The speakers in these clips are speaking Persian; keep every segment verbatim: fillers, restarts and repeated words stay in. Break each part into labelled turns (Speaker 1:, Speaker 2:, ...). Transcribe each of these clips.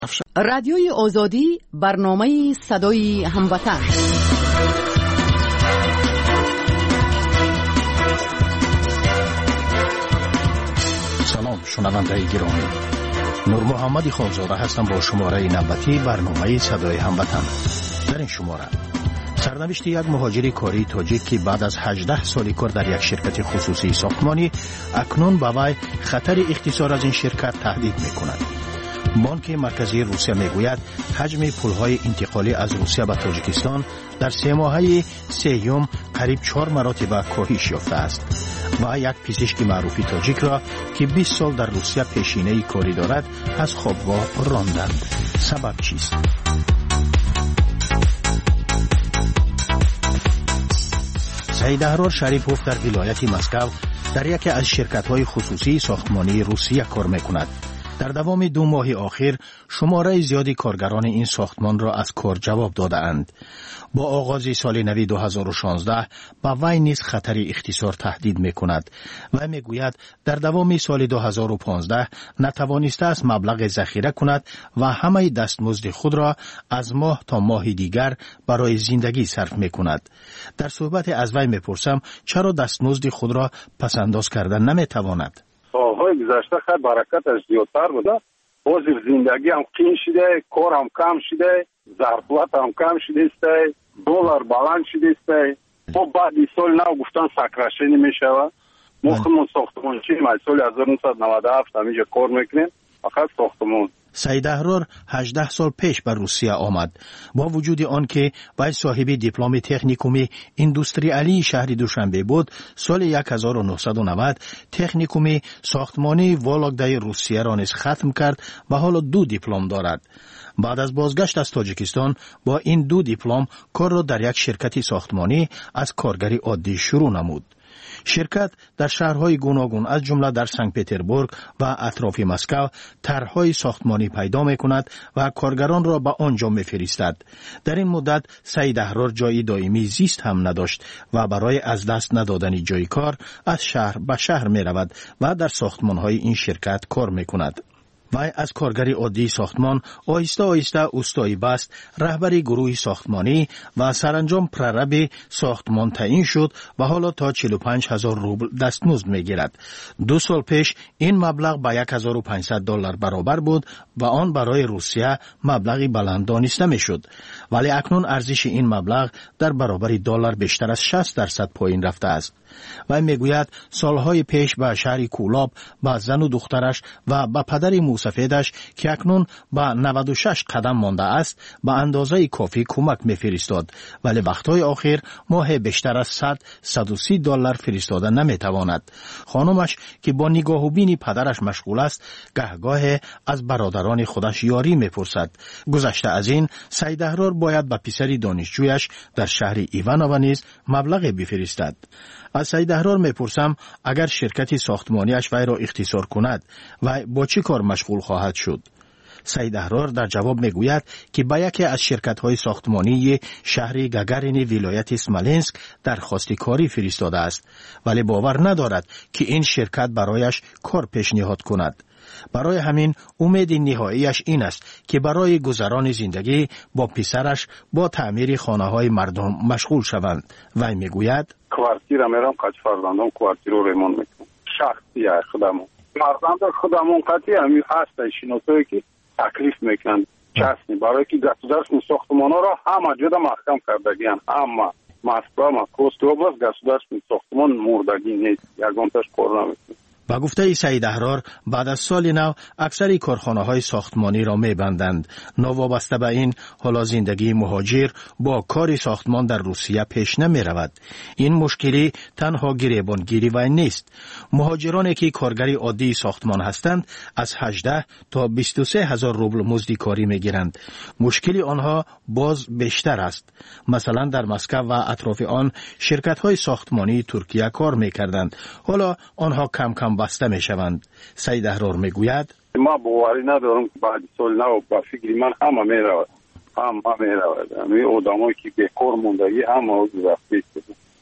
Speaker 1: رادیوی آزادی برنامه صدای هموطن.
Speaker 2: سلام شنونده گرامی، نور محمد خانزاده هستم با شماره نوبتی برنامه صدای هموطن. در این شماره سرنوشت یک مهاجر کاری تاجیک که بعد از هجده سال کار در یک شرکت خصوصی ساختمانی اکنون به وی خطر اختصار از این شرکت تهدید می‌کند. بانک مرکزی روسیه میگوید حجم پول‌های انتقالی از روسیه به تاجیکستان در سه ماهه سیوم قریب چهار مراتب کاهش یافته است و یک پزشک معروفی تاجیک را که بیست سال در روسیه پیشینه کاری دارد از خوابگاه راندند. سبب چیست؟ سعید احرار شریپوف در ولایت مسکو در یکی از شرکت‌های خصوصی ساختمانی روسیه کار می‌کند. در دوام دو ماه آخر شماره زیادی کارگران این ساختمان را از کار جواب داده اند. با آغاز سال نو دو هزار و شانزده با وی نیز خطر اختصار تهدید می کند و می گوید در دوام سال دو هزار و پانزده نتوانسته است مبلغ ذخیره کند و همه دستمزد خود را از ماه تا ماه دیگر برای زندگی صرف می کند. در صحبت از وی می پرسم چرا دستمزد خود را پسنداز کردن نمی تواند؟
Speaker 3: سالهای گذشته خیلی برکتش زیادتر بوده، باز زندگی هم قین شده، کار هم کم شده، ظرفیت هم کم شده است، دلار بلند شده است. خب بعد این سال نو گفتن سکرشنی میشوه. ما خودمون ساختمانچی ما سال هزار و نهصد و نود و هفت همینجا کار میکنیم، فقط ساختمان.
Speaker 2: سعید احرار هجده سال پیش به روسیه آمد. با وجود آن که وی صاحب دیپلم تکنیکوم ایندوستریالی شهر دوشنبه بود، سال هزار و نهصد و نود تکنیکوم ساختمانی ولوگدای روسیه را نیز ختم کرد و حالا دو دیپلم دارد. بعد از بازگشت از تاجیکستان با این دو دیپلم کار را در یک شرکت ساختمانی از کارگری عادی شروع نمود. شرکت در شهرهای گوناگون از جمله در سنت پترزبورگ و اطراف مسکو طرح‌های ساختمانی پیدا می‌کند و کارگران را به آنجا می‌فرستد. در این مدت سعید احرار جای دائمی زیست هم نداشت و برای از دست ندادن جای کار از شهر به شهر می‌رود و در ساختمان‌های این شرکت کار می‌کند. وی از کارگری عادی ساختمان آهسته آهسته اوستایی بست، رهبری گروه ساختمانی و سرانجام پررب ساختمان تعیین شد و حالا تا چهل و پنج هزار روبل دستمزد میگیرد. دو سال پیش این مبلغ به هزار و پانصد دلار برابر بود و آن برای روسیه مبلغی بلند دانسته میشد، ولی اکنون ارزش این مبلغ در برابر دلار بیشتر از شصت درصد پایین رفته است. و میگوید سالهای پیش به شهر کولاب با زن و دخترش و به پدر موسفیدش که اکنون به نود و شش قدم مانده است به اندازه کافی کمک میفرستاد، ولی وقتهای آخر ماه بیشتر از صد صد و سی دلار فرستاده نمیتواند. خانمش که با نگاه و بین پدرش مشغول است گهگاه از برادران خودش یاری میپرسد. گذشته از این سعید احرار باید به پسری دانشجویش در شهر ایوانوو نیز مبلغ بفرستد. از سعید احرار میپرسم اگر شرکت ساختمانیش وی را اختصار کند و با چه کار مشغول خواهد شد؟ سعید احرار در جواب میگوید که با یکی از شرکت‌های ساختمانی شهر گگرین ولایت اسمالینسک درخواست کاری فرستاده است، ولی باور ندارد که این شرکت برایش کار پیشنهاد کند. برای همین امید نهاییش این است که برای گذران زندگی با پسرش با تعمیر خانه‌های مردم مشغول شوند. وی میگوید
Speaker 3: کوارتیر میرم قد فرزندم کوارتیر رو ریمون میکنم، شخصی خودمون فرزند خودمون قطعی همی هست شناسایی که تکلیف میکنن چسنی برای که گسودرس ساختمان ها را همه جدا محکم کردگیان، اما مسکو و کوست اوبلاست گسودرس ساختمان مردگی نیست، یگانتش کار نمیکنه.
Speaker 2: با گفته سعید احرار بعد از سال نو اکثر کارخانه‌های ساختمانی را می‌بندند. نوابسته به این حالا زندگی مهاجر با کار ساختمان در روسیه پیش نمی‌رود. این مشکلی تنها گریبانگیری و نیست. مهاجرانی که کارگری عادی ساختمان هستند از هجده تا بیست و سه هزار روبل مزد کاری می‌گیرند. مشکلی آنها باز بیشتر است. مثلا در مسکو و اطراف آن شرکت‌های ساختمانی ترکیه کار می‌کردند. حالا آنها کم کم بسته می شوند. سعید احرار می گوید
Speaker 3: ما باوری ندارم که بعد سال نو با فکری من همه می رود همه می رود همه آدمایی که بیکار موندگی همه از رفته است.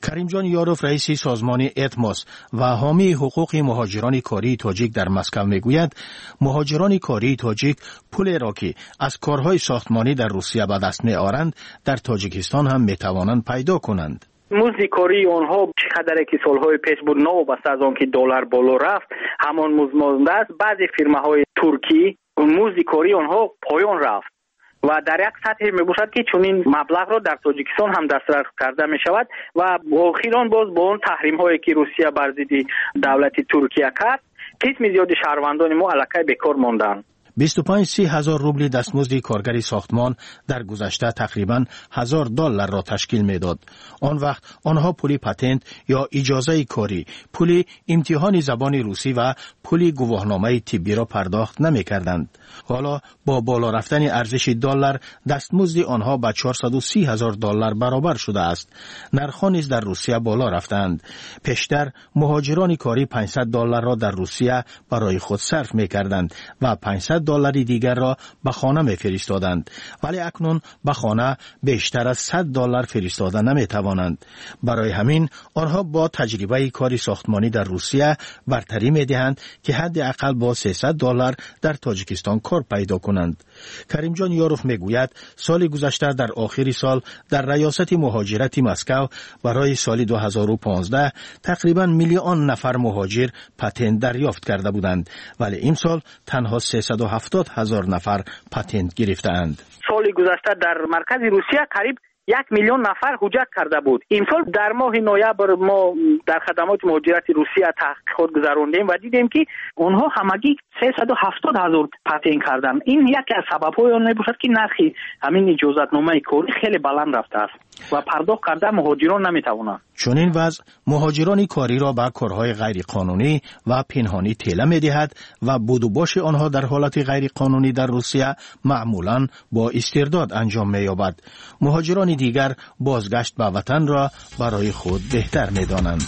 Speaker 2: کریمجان یاروف رئیس سازمان اتماس و حامی حقوق مهاجران کاری تاجیک در مسکو میگوید مهاجران کاری تاجیک پولی را که از کارهای ساختمانی در روسیه به دست میآورند در تاجیکستان هم میتوانند پیدا کنند.
Speaker 4: مزد کاری آنها چقدر که سالهای پیش بود نوبسته از آن که دلار بالا رفت همان مزد مانده است. بعضی فرماهای ترکی مزد کاری آنها پایان رفت و در یک سطح می باشد که چنین مبلغ را در تاجیکستان هم دسترس کرده می شود و اخیراً باز با اون تحریم هایی که روسیه بر ضد دولت ترکیه کرد قسم زیادی شهروندان ما علیه بیکار ماندند.
Speaker 2: بیست و پنج سی هزار روبل دستمزد کارگر ساختمان در گذشته تقریباً هزار دلار را تشکیل میداد. آن وقت آنها پولی پتنت یا اجازه کاری، پولی امتحان زبان روسی و پولی گواهنامه طبی را پرداخت نمی کردند. حالا با بالا رفتن ارزش دلار دستمزد آنها به چهارصد و سی هزار دلار برابر شده است. نرخ‌ها نیز در روسیه بالا رفتند. پیشتر مهاجران کاری پانصد دلار را در روسیه برای خود صرف می کردند و پانصد دلاری دیگر را به خانه می فرستادند، ولی اکنون به خانه بیشتر از صد دلار فرستاده نمی توانند. برای همین آنها با تجربه کاری ساختمانی در روسیه برتری می دهند که حداقل با سیصد دلار در تاجیکستان کار پیدا کنند. کریمجان یاروف می گوید سال گذشته در آخر سال در ریاست مهاجرت مسکو برای سال دو هزار و پانزده تقریبا میلیون نفر مهاجر پتنت دریافت کرده بودند، ولی این سال تنها سیصد و هفتاد هزار نفر پتنت گرفتند.
Speaker 4: سال گذشته در مرکز روسیه قریب یک میلیون نفر حجت کرده بود. امسال در ماه نوامبر ما در خدمات مهاجرت روسیه تحقیقات گذراندیم و دیدیم که اونها همگی سیصد و هفتاد هزار پتنت کردند. این یکی از سبب‌های آن میباشد که نرخ همین اجازتنامه کاری خیلی بلند رفته است و پرداخت کرده مهاجران نمیتوانند.
Speaker 2: چون این وضع مهاجران کاری را به کارهای غیر قانونی و پنهانی تیله می‌دهد و بود و باش آنها در حالت غیر قانونی در روسیه معمولاً با استرداد انجام می‌یابد. مهاجران دیگر بازگشت به وطن را برای خود بهتر می‌دانند.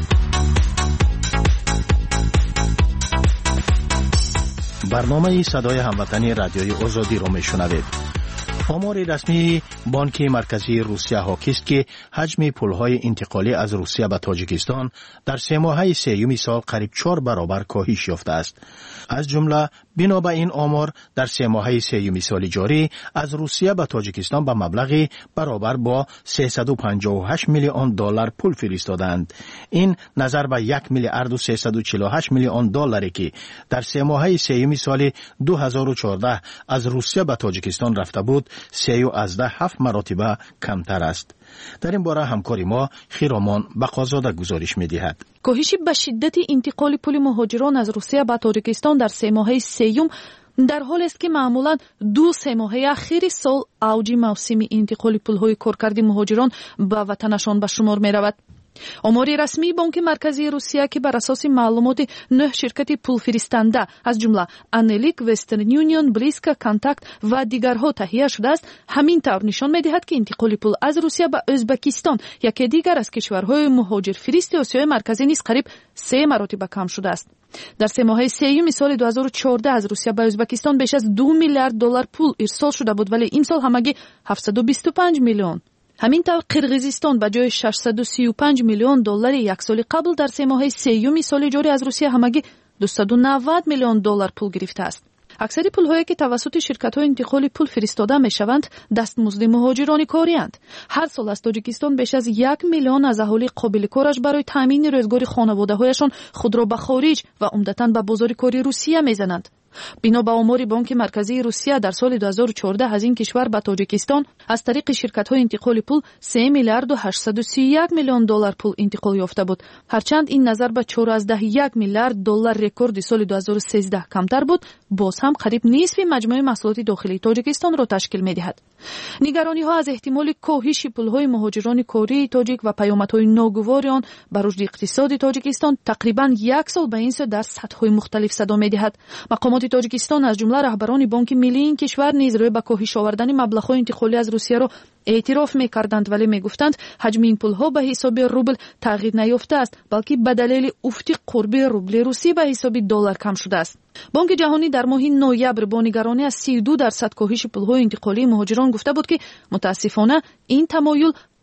Speaker 2: برنامه صدای هموطنی رادیوی آزادی را میشنوید. آمار رسمی بانک مرکزی روسیه حاکی است که حجم پولهای انتقالی از روسیه به تاجیکستان در سه ماهه سیوم سال قریب چهار برابر کاهش یافته است. از جمله بنا به این آمار در سه ماهه سیوم سال جاری از روسیه به تاجیکستان به مبلغی برابر با سیصد و پنجاه و هشت میلیون دلار پول فرستادند. این نظر به یک میلیارد و سیصد و چهل و هشت میلیون دلاری که در سه ماهه سیوم سال دو هزار و چهارده از روسیه به تاجیکستان رفته بود سی و از ده هفت مراتبه کمتر است. در این باره همکاری ما خیرامان بقازاده گزارش می‌دهد.
Speaker 5: کاهش به شدت انتقال پول مهاجران از روسیه به تاجیکستان در سه ماهه سیوم در حالی است که معمولاً دو سه ماهه اخیر سال اوج موسم انتقال پول‌های کارکردی مهاجران به وطنشان به شمار می‌رود. آمار رسمی بانک مرکزی روسیه که بر اساس معلومات نه شرکت پول فرستنده از جمله انلیک، وسترن یونیون، بلیسکا، کانتاکت و دیگرها تهیه شده است، همین طور نشان می‌دهد که انتقال پول از روسیه به ازبکستان یکی دیگر از کشورهای مهاجر فرست آسیای مرکزی نیز قریب سه مراتب کم شده است. در سه ماهه سیوم سال دو هزار و چهارده از روسیه به ازبکستان بیش از دو میلیارد دلار پول ارسال شده بود، ولی این سال همگی هفتصد و بیست و پنج میلیون. همینطور قرقیزستان به جای ششصد و سی و پنج میلیون دلار یک سال قبل در سه ماهه سیوم سال جاری از روسیه همگی دویست و نود میلیون دلار پول گرفته است. اکثر پول‌هایی که توسط شرکت‌های انتقال پول فرستاده می‌شوند دستمزد مهاجران کاری‌اند. هر سال از تاجیکستان بیش از یک میلیون از اهالی قابل کارش برای تامین روزگار خانواده‌هایشان خود را به خارج و عمدتاً به بازار کاری روسیه می‌زنند. بنا به آمار بانک مرکزی روسیه در سال دو هزار و چهارده از این کشور به تاجیکستان از طریق شرکت‌های انتقال پول سه میلیارد و هشتصد و سی و یک میلیون دلار پول انتقال یافته بود، هرچند این نظر به چهارده و یک میلیارد دلار رکورد سال دو هزار و سیزده کمتر بود، باز هم قریب نصف مجموع محصولات داخلی تاجیکستان را تشکیل می‌دهد. نگرانی‌ها از احتمال کاهش پول‌های مهاجران کاری تاجیک و پیامدهای ناگوار آن بر رشد اقتصادی تاجیکستان تقریباً یک سال به این سو در سطح‌های مختلف صدا می‌دهد. مقامات تاجیکستان از جمله رهبران بانک ملی این کشور نیز روی به کاهش آوردن مبلغ‌های انتقالی از روسیه را اعتراف می‌کردند، ولی می‌گفتند حجم این پول‌ها به حساب روبل تغییر نیافته است، بلکه به دلیل افت قرب روبل روسی به حساب دلار کم شده است. بانک جهانی در ماه نوامبر با نگرانی از سی و دو درصد کاهش پول‌های انتقالی مهاجران گفته بود که متاسفانه این تمایل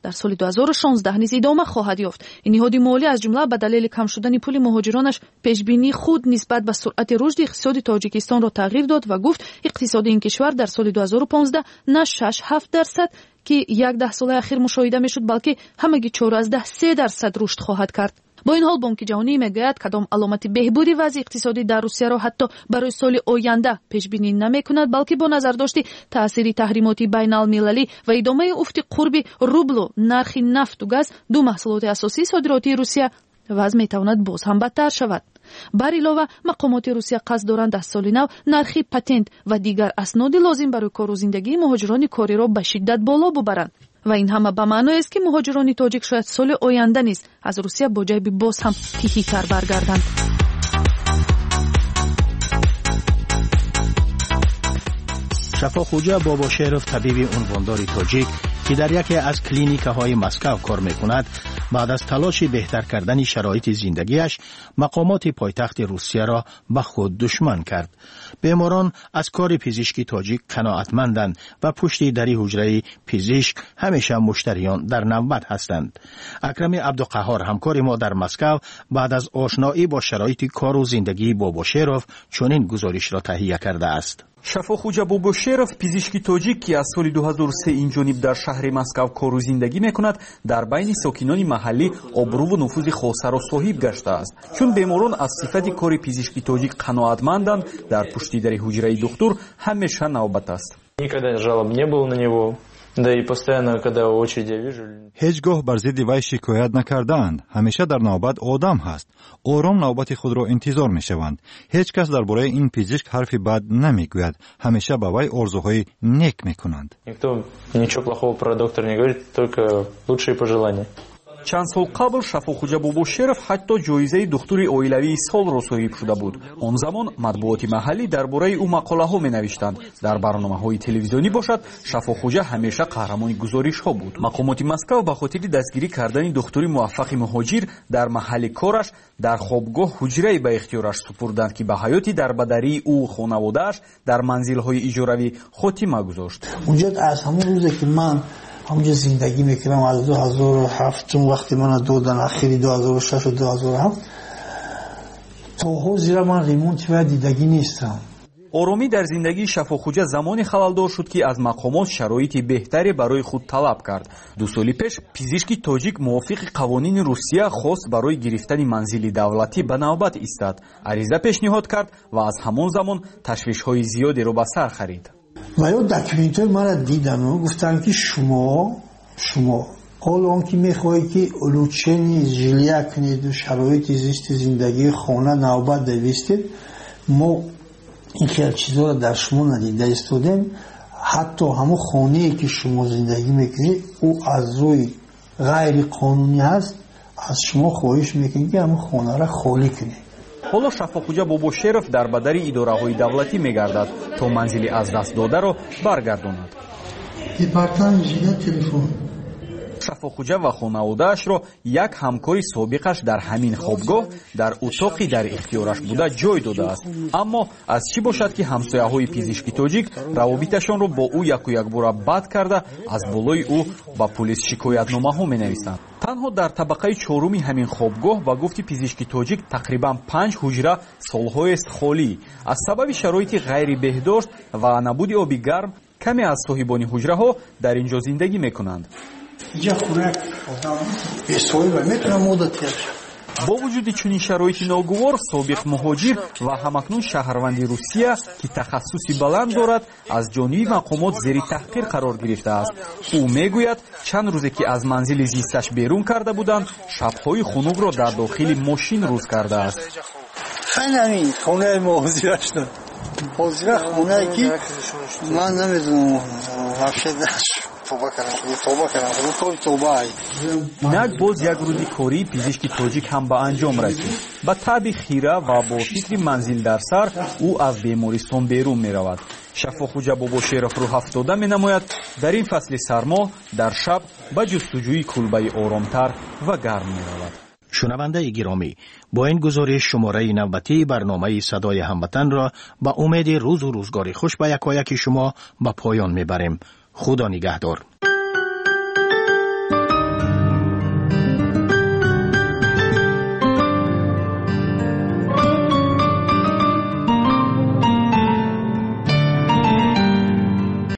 Speaker 5: در سال دو هزار و شانزده نیز ادامه خواهد یافت. این نهاد مالی از جمله به دلیل کم شدن پول مهاجرانش پیشبینی خود نسبت به سرعت رشد اقتصاد تاجیکستان را تغییر داد و گفت اقتصاد این کشور در سال دو هزار و پانزده نه شش هفت درصد که یک ده سال اخیر مشاهده میشد بلکه همگی چهارده سه درصد رشد خواهد کرد. با این حال بانک جهانی میگوید کدام علامت بهبودی وضع اقتصادی در روسیه را حتی برای سال آینده پیش بینی نمیکند، بلکه با نظر داشت تأثیر تحریمات بین المللی و ادامه افت قرب روبل و نرخ نفت و گاز دو محصولات اساسی صادراتی روسیه وضع میتواند باز هم بدتر شود. بر علاوه مقامات روسیه قصد دارند از سال نو نرخ پتنت و دیگر اسناد لازم برای کار و زندگی مهاجران کاری را به شدت بالا ببرند و این همه به معنای است که مهاجران تاجیک شاید سال آینده نیز از روسیه با جیب باز هم تیهی‌تر برگردند.
Speaker 2: شفاخوجا باباشیروف طبیب عنواندار تاجیک که در یکی از کلینیک‌های مسکو کار می‌کند، بعد از تلاش بهتر کردن شرایط زندگیش مقامات پایتخت روسیه را به خود دشمن کرد. بیماران از کار پزشکی تاجیک قناعتمندند و پشت در حجره پزشک همیشه مشتریان در نوبت هستند. اکرم عبدالقهار همکار ما در مسکو بعد از آشنایی با شرایط کار و زندگی باباشیروف چنین گزارش را تهیه کرده است.
Speaker 6: شفاخوجا باباشیروف پزشکی تاجیک که از سال دو هزار و سه این جانب در شهر مسکو کار و زندگی میکند، در بین ساکنان محلی آبرو و نفوذ خاصه را صاحب گشته است. چون بیماران از صفت کار پزشکی تاجیک قناعتمندند، در پشت در حجره دکتر همیشه نوبت است.
Speaker 7: Никогда жалоб не было на него. Да и постоянно, когда очередь я вижу...
Speaker 8: هیچگاه بر ضد وی شکایت نکردند. همیشه در نوبت آدم هست. آرام نوبت خود را انتظار میشوند. هیچ کس درباره این پزشک حرفی بد نمیگوید. همیشه به وی آرزوهای نیک میکنند.
Speaker 7: Никто ничего плохого про доктора не говорит, только лучшие пожелания.
Speaker 6: چند سال قبل شفاخوجا باباشیروف حتی جایزه دکتری اویلوی سال را صاحب شده بود. آن زمان مطبوعات محلی درباره او مقاله ها می نوشتند. در برنامه های تلویزیونی باشد، شفاخوجا همیشه قهرمان گزارش ها بود. مقامات مسکو به خاطر دستگیری کردن دکتری موفق مهاجر در محل کارش در خوابگاه حجره به اختیارش سپردند که به حیاتی در بدری او خانواده‌اش در منزل های اجاروی خاتمه گذاشت.
Speaker 9: اونجا از همون روزی که من همونجا زندگی میکنم از دو هزار و هفت وقتی من دادن اخیری دو هزار و شش و دو هزار و هفت تا حاضر من ریمونت و دیدگی نیستم.
Speaker 6: آرامی در زندگی شفاخوجا زمانی خلالدار شد که از مقامات شرایط بهتری برای خود طلب کرد. دو سال پیش پزشکی تاجیک موافق قوانین روسیه خواست برای گرفتن منزل دولتی به نوبت ایستاد. عریضه پیشنهاد کرد و از همان زمان تشویش‌های زیادی را به سر خرید.
Speaker 9: و یا دکومنت‌های من دیدن و گفتن که شما شما حالا که میخواهی که علوچنی جلیه کنید و شرایط زیست زندگی خانه نوبت دویستید، ما این خیلی چیزا را در شما ندیده استودیم. حتی همون خانه‌ای که شما زندگی میکنید او از روی غیر قانونی هست، از شما خواهش میکنید که همون خانه را خالی کنید.
Speaker 6: حالا شفاخوجا باباشیروف در بدری اداره‌های دولتی می‌گردد تا منزل از دست داده را برگرداند.
Speaker 9: دیپارتمنت تلفن
Speaker 6: شفاخوجا و خانواده‌اش را یک همکاری سابقش در همین خوابگاه در اتاقی در اختیارش بوده جای داده است. اما از چی باشد که همسایه‌های پزشکی تاجیک روابطشان را با او یک و یک بار بد کرده از بالای او با پلیس شکایتنامه‌ها می‌نویسند. تنها در طبقه چهارم همین خوابگاه با گفت پزشکی تاجیک تقریبا پنج حجره سال‌های است خالی. از سبب شرایط غیر بهداشت و نبود آب گرم کمی از صاحبان حجره‌ها در اینجا زندگی می‌کنند.
Speaker 9: اینجا خونه آدم به صاحب میتونه مدت کرد.
Speaker 6: با وجود چنین شرایط ناگوار، سابق مهاجر و همکنون شهروند روسیه که تخصصی بلند دارد از جانب مقامات زیر تحقیر قرار گرفته است. او میگوید چند روزه که از منزل زیستش بیرون کرده بودند، شب‌های خنک را در داخل ماشین روز کرده است.
Speaker 9: خیلی همین خونه مهاجرش داد. مهاجر خونه که من نمیدونم وحشه داشت. توبه کردم توبه کردم توبه
Speaker 6: اینک باز یک روزی کاری پزشکی تاجیک هم به انجام رسید. با طبع خیره و با فکر منزل در سر او از بیمارستان بیرون می رود. شفاخوجا باباشیروف رو هفتاده می نماید در این فصل سرما در شب به جستجوی کلبه آرامتر و گرم می رود.
Speaker 2: شنونده گرامی، با این گزارش شماره نوبتی برنامه صدای هموطن را با امید روز و روزگاری خوش به یکایک شما به پایان میبریم. خدا نگهدار.